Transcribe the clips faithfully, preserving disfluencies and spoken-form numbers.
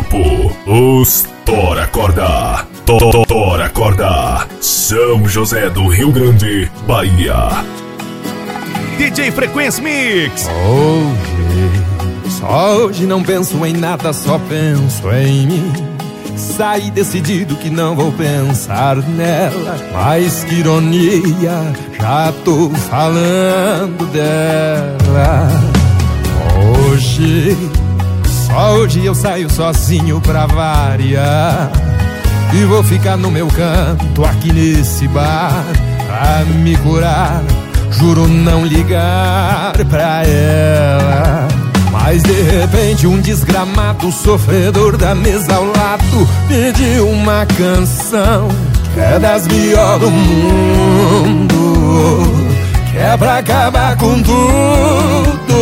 tempo, os Tora Corda. Tora Corda, São José do Rio Grande, Bahia. D J Frequência Mix. Hoje, só hoje não penso em nada, só penso em mim. Saí decidido que não vou pensar nela, mas que ironia, já tô falando dela. Hoje, só hoje eu saio sozinho pra variar, e vou ficar no meu canto aqui nesse bar pra me curar. Juro não ligar pra ela, mas de repente um desgramado sofredor da mesa ao lado pediu uma canção que é das melhores do mundo, que é pra acabar com tudo.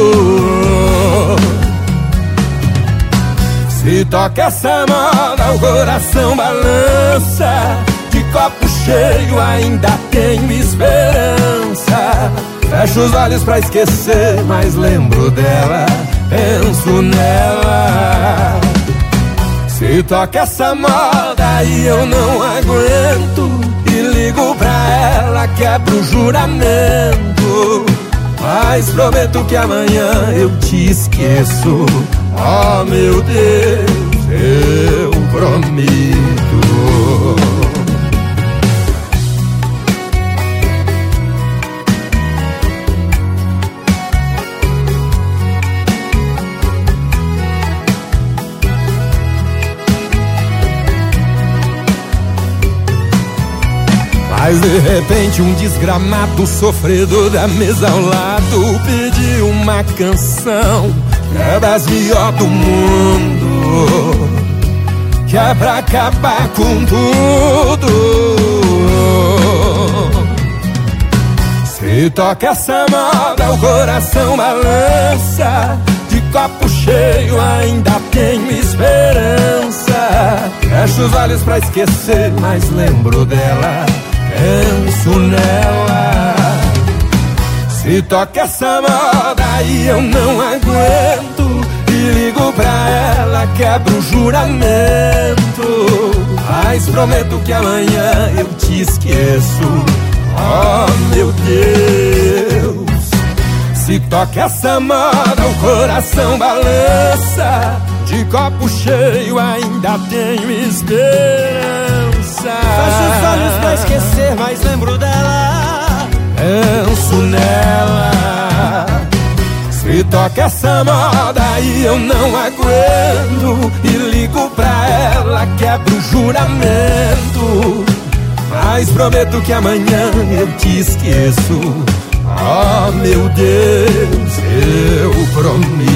Se toca essa moda o coração balança, de copo cheio ainda tenho esperança. Fecho os olhos pra esquecer, mas lembro dela, penso nela. Se toca essa moda e eu não aguento, e ligo pra ela, quebro o juramento, mas prometo que amanhã eu te esqueço. Oh meu Deus, eu prometo. Mas de repente um desgramado sofredor da mesa ao lado pediu uma canção que é das melhores do mundo, que é pra acabar com tudo. Se toca essa moda o coração balança, de copo cheio ainda tenho esperança. Fecho os olhos pra esquecer, mas lembro dela, penso nela. Se toca essa moda e eu não aguento, e ligo pra ela, quebro o juramento, mas prometo que amanhã eu te esqueço. Oh meu Deus. Se toca essa moda o coração balança, de copo cheio ainda tenho esperança. Fecho os olhos pra esquecer, mas lembro dela, penso nela. Se toca essa moda e eu não aguento, e ligo pra ela, quebro o juramento, mas prometo que amanhã eu te esqueço. Oh meu Deus, eu prometo.